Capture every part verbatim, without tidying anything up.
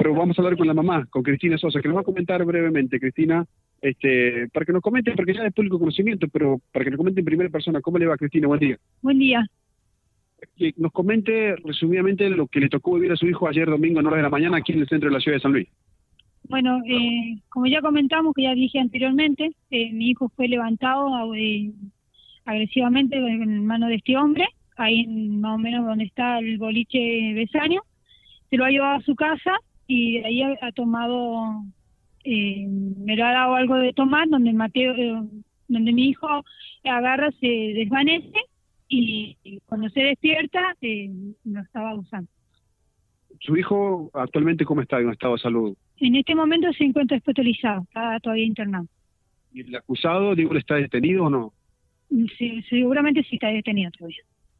pero vamos a hablar con la mamá, con Cristina Sosa, que nos va a comentar brevemente, Cristina, este, para que nos comente, porque ya es público conocimiento, pero para que nos comente en primera persona. ¿Cómo le va, Cristina? Buen día. Buen día. Que nos comente resumidamente lo que le tocó vivir a su hijo ayer domingo en horas de la mañana aquí en el centro de la ciudad de San Luis. Bueno, eh, como ya comentamos, que ya dije anteriormente, eh, mi hijo fue levantado eh, agresivamente en mano de este hombre, ahí en, más o menos donde está el boliche Besaño. Se lo ha llevado a su casa y de ahí ha, ha tomado, eh, me lo ha dado algo de tomar, donde Mateo, eh, donde mi hijo agarra, se desvanece y, y cuando se despierta eh, lo estaba usando. ¿Su hijo actualmente cómo está en estado de salud? En este momento se encuentra hospitalizado, está todavía internado. ¿Y el acusado, digo, está detenido o no? Sí, seguramente sí está detenido todavía.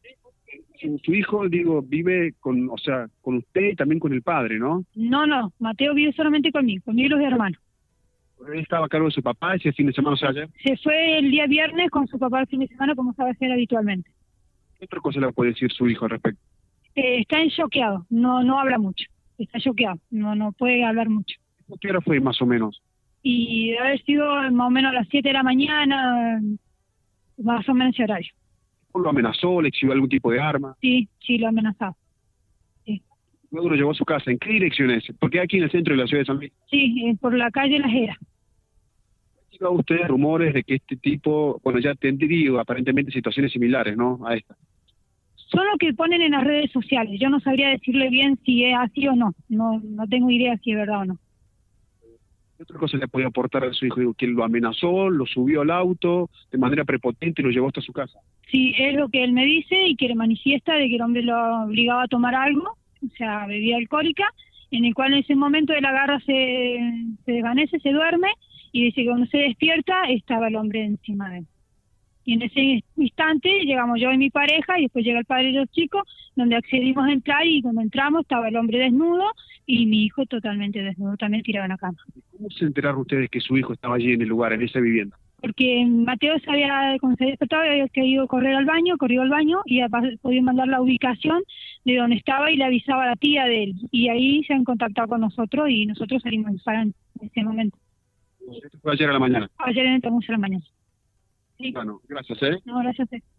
Su, su hijo, digo, vive con, o sea, con usted y también con el padre, ¿no? No, no, Mateo vive solamente conmigo, conmigo y los hermanos. Él estaba a cargo de su papá ese fin de semana, o sea, ayer. Se fue el día viernes con su papá el fin de semana, como sabe hacer habitualmente. ¿Qué otra cosa le puede decir su hijo al respecto? Eh, está en choqueado, no no habla mucho, está choqueado, no no puede hablar mucho. ¿Qué hora fue más o menos? Y debe haber sido más o menos a las siete de la mañana, más o menos ese horario. ¿Lo amenazó, le exhibió algún tipo de arma? Sí, sí, lo ha amenazado. Sí, Luego lo llevó a su casa. ¿En qué dirección es? Porque aquí en el centro de la ciudad de San Luis. sí, eh, por la calle Las Heras. ¿Ha usted rumores de que este tipo, bueno, ya tendría aparentemente situaciones similares, ¿no? A esta. Son lo que ponen en las redes sociales. Yo no sabría decirle bien si es así o no. No no tengo idea si es verdad o no. ¿Qué otra cosa le podía aportar a su hijo? Digo, que lo amenazó, lo subió al auto de manera prepotente y lo llevó hasta su casa. Sí, es lo que él me dice y que le manifiesta de que el hombre lo obligaba a tomar algo, o sea, bebida alcohólica, en el cual en ese momento él agarra, se, se desvanece, se duerme y dice que cuando se despierta estaba el hombre encima de él. Y en ese instante llegamos yo y mi pareja y después llega el padre de los chicos, donde accedimos a entrar y cuando entramos estaba el hombre desnudo y mi hijo totalmente desnudo, también tirado en la cama. ¿Cómo se enteraron ustedes que su hijo estaba allí en el lugar, en esa vivienda? Porque Mateo se había, cuando se despertaba, había querido correr al baño, corrió al baño y había podido mandar la ubicación de donde estaba y le avisaba a la tía de él. Y ahí se han contactado con nosotros y nosotros salimos a en ese momento. Esto fue ayer a la mañana. Ayer entramos a la mañana. Sí. Bueno, gracias, ¿eh? No, gracias a usted.